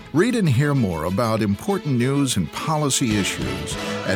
Read and hear more about important news and policy issues at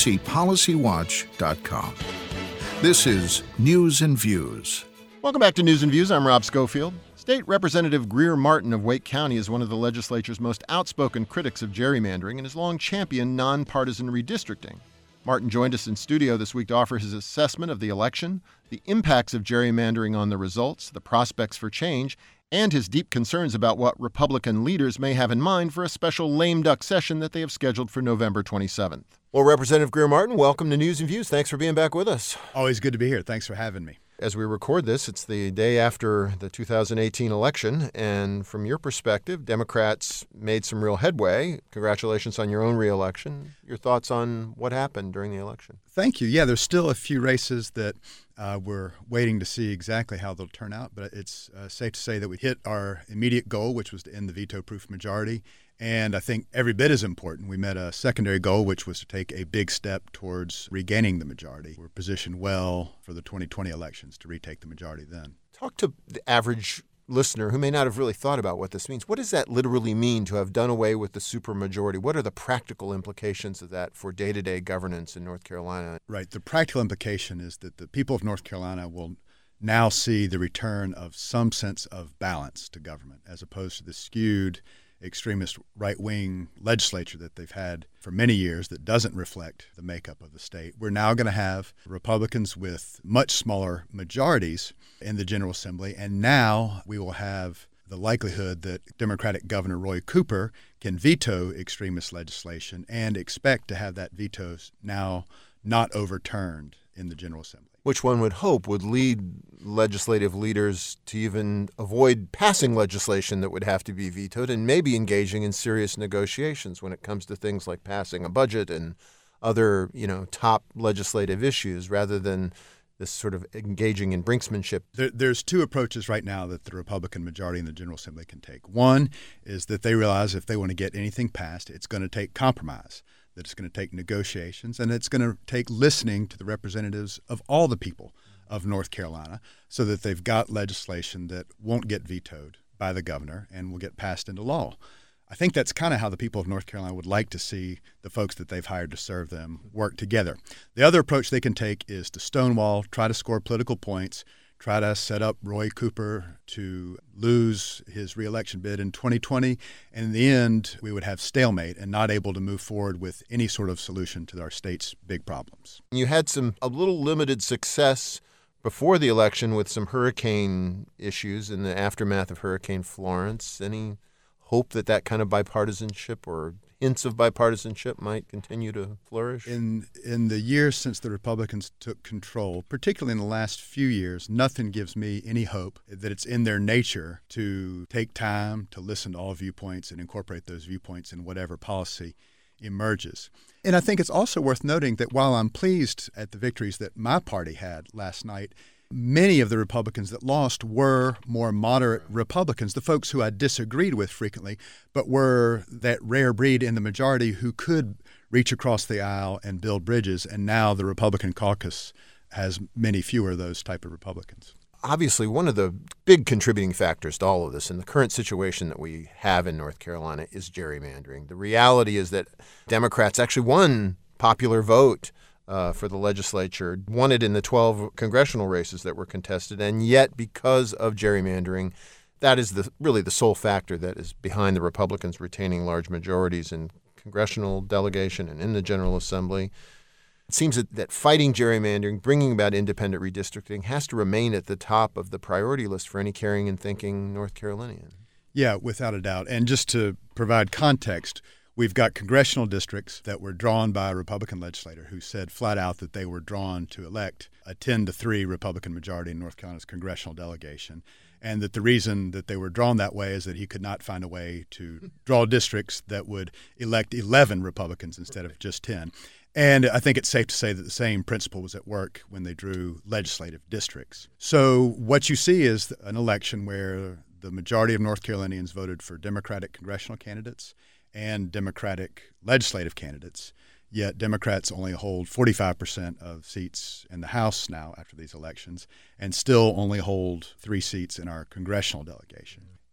ncpolicywatch.com. This is News and Views. Welcome back to News and Views. I'm Rob Schofield. State Representative Greer Martin of Wake County is one of the legislature's most outspoken critics of gerrymandering and has long championed nonpartisan redistricting. Martin joined us in studio this week to offer his assessment of the election, the impacts of gerrymandering on the results, the prospects for change, and his deep concerns about what Republican leaders may have in mind for a special lame duck session that they have scheduled for November 27th. Well, Representative Greer Martin, welcome to News and Views. Thanks for being back with us. Always good to be here. Thanks for having me. As we record this, it's the day after the 2018 election, and from your perspective, Democrats made some real headway. Congratulations on your own reelection. Your thoughts on what happened during the election? Thank you. Yeah, there's still a few races that we're waiting to see exactly how they'll turn out, but it's safe to say that we hit our immediate goal, which was to end the veto-proof majority. And I think every bit as important, we met a secondary goal, which was to take a big step towards regaining the majority. We're positioned well for the 2020 elections to retake the majority then. Talk to the average listener who may not have really thought about what this means. What does that literally mean to have done away with the supermajority? What are the practical implications of that for day-to-day governance in North Carolina? Right. The practical implication is that the people of North Carolina will now see the return of some sense of balance to government, as opposed to the skewed extremist right-wing legislature that they've had for many years that doesn't reflect the makeup of the state. We're now going to have Republicans with much smaller majorities in the General Assembly, and now we will have the likelihood that Democratic Governor Roy Cooper can veto extremist legislation and expect to have that veto now not overturned in the General Assembly. Which one would hope would lead legislative leaders to even avoid passing legislation that would have to be vetoed and maybe engaging in serious negotiations when it comes to things like passing a budget and other, top legislative issues rather than this sort of engaging in brinksmanship. There's two approaches right now that the Republican majority in the General Assembly can take. One is that they realize if they want to get anything passed, it's going to take compromise, that it's going to take negotiations, and it's going to take listening to the representatives of all the people of North Carolina so that they've got legislation that won't get vetoed by the governor and will get passed into law. I think that's kind of how the people of North Carolina would like to see the folks that they've hired to serve them work together. The other approach they can take is to stonewall, try to score political points, try to set up Roy Cooper to lose his reelection bid in 2020. And in the end, we would have stalemate and not able to move forward with any sort of solution to our state's big problems. You had a little limited success before the election with some hurricane issues in the aftermath of Hurricane Florence. Any hope that kind of bipartisanship or hints of bipartisanship might continue to flourish? In the years since the Republicans took control, particularly in the last few years, nothing gives me any hope that it's in their nature to take time to listen to all viewpoints and incorporate those viewpoints in whatever policy emerges. And I think it's also worth noting that while I'm pleased at the victories that my party had last night, many of the Republicans that lost were more moderate Republicans, the folks who I disagreed with frequently, but were that rare breed in the majority who could reach across the aisle and build bridges. And now the Republican caucus has many fewer of those type of Republicans. Obviously, one of the big contributing factors to all of this in the current situation that we have in North Carolina is gerrymandering. The reality is that Democrats actually won popular vote for the legislature, won it in the 12 congressional races that were contested, and yet because of gerrymandering, that is really the sole factor that is behind the Republicans retaining large majorities in congressional delegation and in the General Assembly. It seems that fighting gerrymandering, bringing about independent redistricting, has to remain at the top of the priority list for any caring and thinking North Carolinian. Yeah, without a doubt. And just to provide context, we've got congressional districts that were drawn by a Republican legislator who said flat out that they were drawn to elect a 10-3 Republican majority in North Carolina's congressional delegation, and that the reason that they were drawn that way is that he could not find a way to draw districts that would elect 11 Republicans instead of just 10. And I think it's safe to say that the same principle was at work when they drew legislative districts. So what you see is an election where the majority of North Carolinians voted for Democratic congressional candidates and Democratic legislative candidates, yet Democrats only hold 45% of seats in the House now after these elections and still only hold 3 seats in our congressional delegation.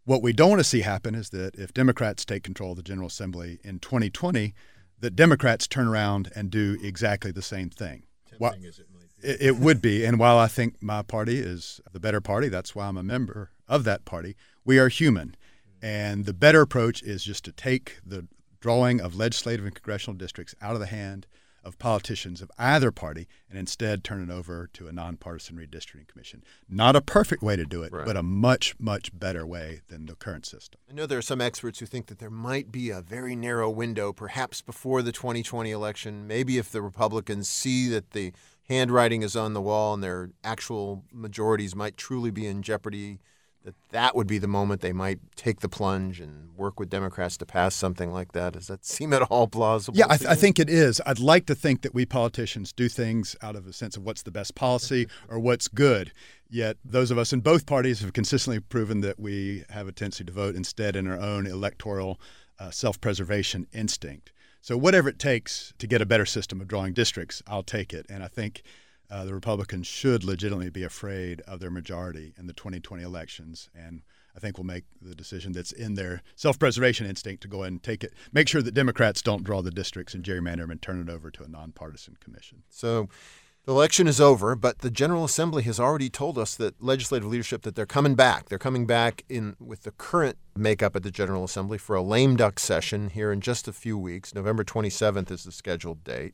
What we don't want to see happen is that if Democrats take control of the General Assembly in 2020, that Democrats turn around and do exactly the same thing. Tempting as it might be. It would be. And while I think my party is the better party, that's why I'm a member of that party, we are human. And the better approach is just to take the drawing of legislative and congressional districts out of the hand of politicians of either party and instead turn it over to a nonpartisan redistricting commission. Not a perfect way to do it, Right. but a much, much better way than the current system. I know there are some experts who think that there might be a very narrow window, perhaps before the 2020 election, maybe if the Republicans see that the handwriting is on the wall and their actual majorities might truly be in jeopardy, that would be the moment they might take the plunge and work with Democrats to pass something like that. Does that seem at all plausible? Yeah, I think it is. I'd like to think that we politicians do things out of a sense of what's the best policy or what's good. Yet those of us in both parties have consistently proven that we have a tendency to vote instead in our own electoral self-preservation instinct. So whatever it takes to get a better system of drawing districts, I'll take it. And I think the Republicans should legitimately be afraid of their majority in the 2020 elections. And I think we'll make the decision that's in their self-preservation instinct to go ahead and take it, make sure that Democrats don't draw the districts and gerrymander them and turn it over to a nonpartisan commission. So the election is over, but the General Assembly has already told us that legislative leadership that they're coming back. They're coming back in with the current makeup at the General Assembly for a lame duck session here in just a few weeks. November 27th is the scheduled date.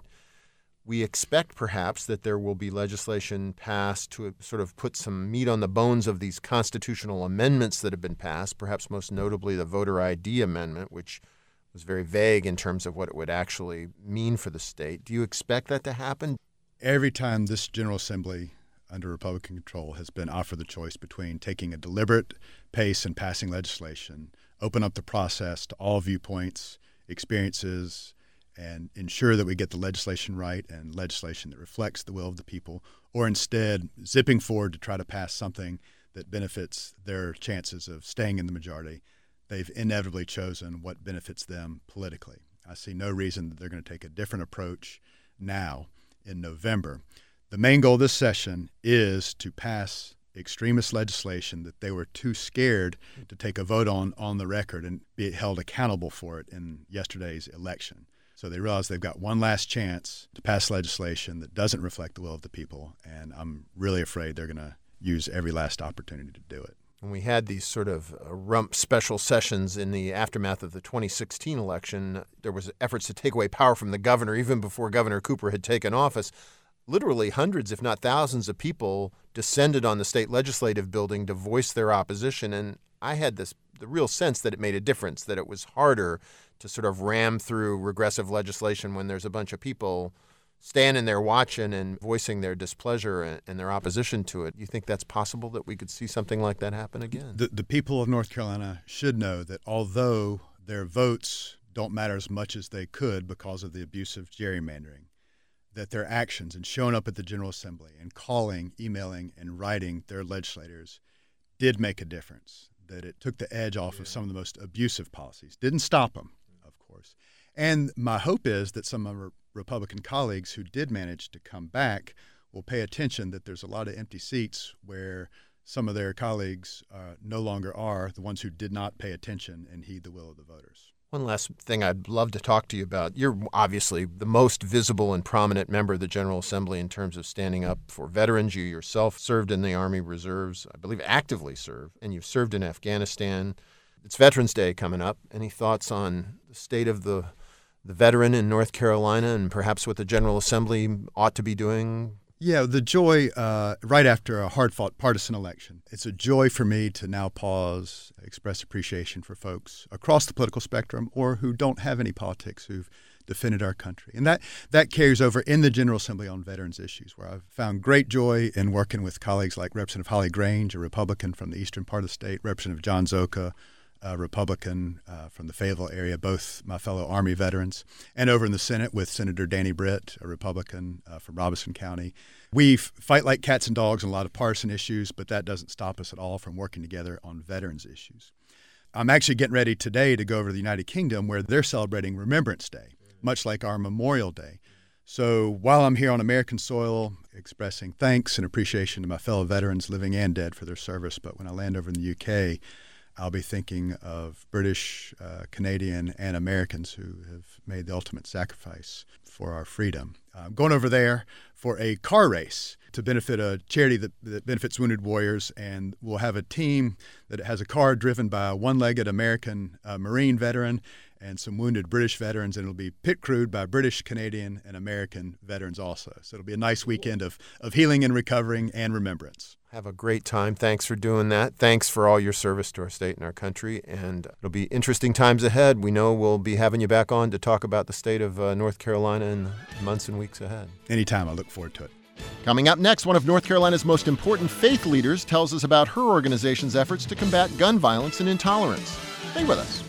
We expect perhaps that there will be legislation passed to sort of put some meat on the bones of these constitutional amendments that have been passed, perhaps most notably the voter ID amendment, which was very vague in terms of what it would actually mean for the state. Do you expect that to happen? Every time this General Assembly under Republican control has been offered the choice between taking a deliberate pace and passing legislation, open up the process to all viewpoints, experiences, and ensure that we get the legislation right and legislation that reflects the will of the people, or instead zipping forward to try to pass something that benefits their chances of staying in the majority, they've inevitably chosen what benefits them politically. I see no reason that they're going to take a different approach now in November. The main goal of this session is to pass extremist legislation that they were too scared to take a vote on the record and be held accountable for it in yesterday's election. So they realize they've got one last chance to pass legislation that doesn't reflect the will of the people, and I'm really afraid they're going to use every last opportunity to do it. When we had these sort of rump special sessions in the aftermath of the 2016 election, there was efforts to take away power from the governor even before Governor Cooper had taken office. Literally hundreds, if not thousands, of people descended on the state legislative building to voice their opposition, and I had the real sense that it made a difference, that it was harder to sort of ram through regressive legislation when there's a bunch of people standing there watching and voicing their displeasure and their opposition to it. You think that's possible, that we could see something like that happen again? The people of North Carolina should know that although their votes don't matter as much as they could because of the abuse of gerrymandering, that their actions and showing up at the General Assembly and calling, emailing, and writing their legislators did make a difference, that it took the edge off of some of the most abusive policies. Didn't stop them, of course. And my hope is that some of our Republican colleagues who did manage to come back will pay attention that there's a lot of empty seats where some of their colleagues no longer are, the ones who did not pay attention and heed the will of the voters. One last thing I'd love to talk to you about. You're obviously the most visible and prominent member of the General Assembly in terms of standing up for veterans. You yourself served in the Army Reserves, I believe actively served, and you've served in Afghanistan. It's Veterans Day coming up. Any thoughts on the state of the veteran in North Carolina and perhaps what the General Assembly ought to be doing? Yeah, the joy right after a hard-fought partisan election. It's a joy for me to now pause, express appreciation for folks across the political spectrum or who don't have any politics, who've defended our country. And that carries over in the General Assembly on veterans issues, where I've found great joy in working with colleagues like Representative Holly Grange, a Republican from the eastern part of the state, Representative John Zoka, a Republican from the Fayetteville area, both my fellow Army veterans, and over in the Senate with Senator Danny Britt, a Republican from Robeson County. We fight like cats and dogs on a lot of partisan issues, but that doesn't stop us at all from working together on veterans issues. I'm actually getting ready today to go over to the United Kingdom where they're celebrating Remembrance Day, much like our Memorial Day. So while I'm here on American soil expressing thanks and appreciation to my fellow veterans living and dead for their service, but when I land over in the UK, I'll be thinking of British, Canadian, and Americans who have made the ultimate sacrifice for our freedom. I'm going over there for a car race to benefit a charity that benefits wounded warriors, and we'll have a team that has a car driven by a one-legged American Marine veteran and some wounded British veterans, and it'll be pit crewed by British, Canadian, and American veterans also. So it'll be a nice weekend of healing and recovering and remembrance. Have a great time. Thanks for doing that. Thanks for all your service to our state and our country. And it'll be interesting times ahead. We know we'll be having you back on to talk about the state of North Carolina in the months and weeks ahead. Anytime. I look forward to it. Coming up next, one of North Carolina's most important faith leaders tells us about her organization's efforts to combat gun violence and intolerance. Stay with us.